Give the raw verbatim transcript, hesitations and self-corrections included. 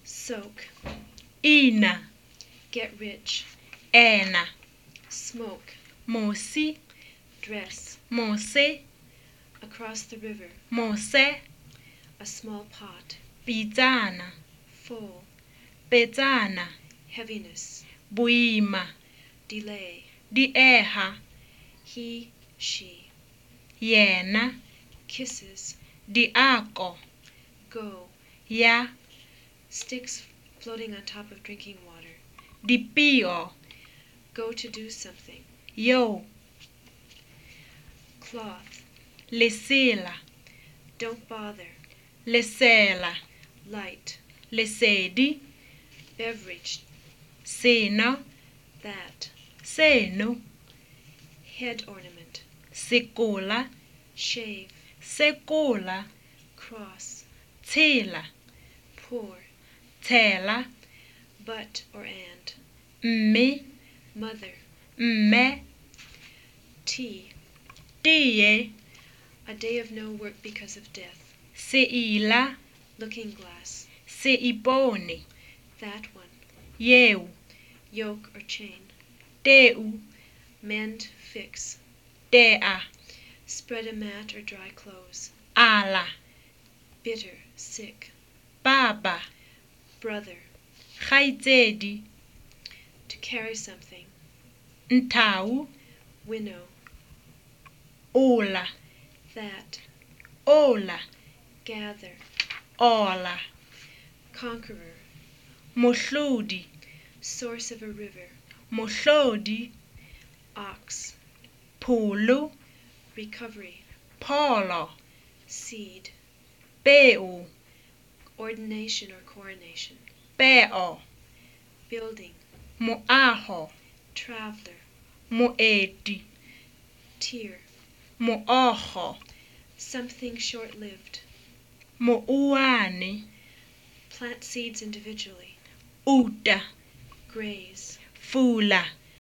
Soak. Ina. Get rich. Ena. Smoke. Mosi. Dress. Mose. Across the river. Mose. A small pot. Pitsana. Full. Petsana. Heaviness. Boima. Delay. Dieha. He, she. Yena. Kisses. Diako. Go. Ya. Sticks floating on top of drinking water. Dipio. Go to do something. Yo. Cloth. Lesela. Don't bother. Lesela. Light. Lesedi. Beverage. Seno. That. Seno. Head ornament. Sekola. Shave. Sekola. Cross. Tshela. Pour. Tshela. But or and. Mme. Mother. Mme. Tea. Tie. A day of no work because of death. Seila. Looking glass. Seipone. That one. Yeu. Yoke or chain. Teu. Mend, fix. Tea. Spread a mat or dry clothes. Ala. Bitter, sick. Baba. Brother. Kgaitsedi. To carry something. Ntau. Winnow. Ola. That. Ola. Gather. Ola. Conqueror. Mohlodi. Source of a river. Mohlodi. Ox. Pholo. Recovery. Pholo. Seed. Peo. Ordination or coronation. Peo. Building. Moaho. Traveler. Moeti. Tear. Mooho. Something short-lived. Mooane. Plant seeds individually. Uta. Graze. Fula.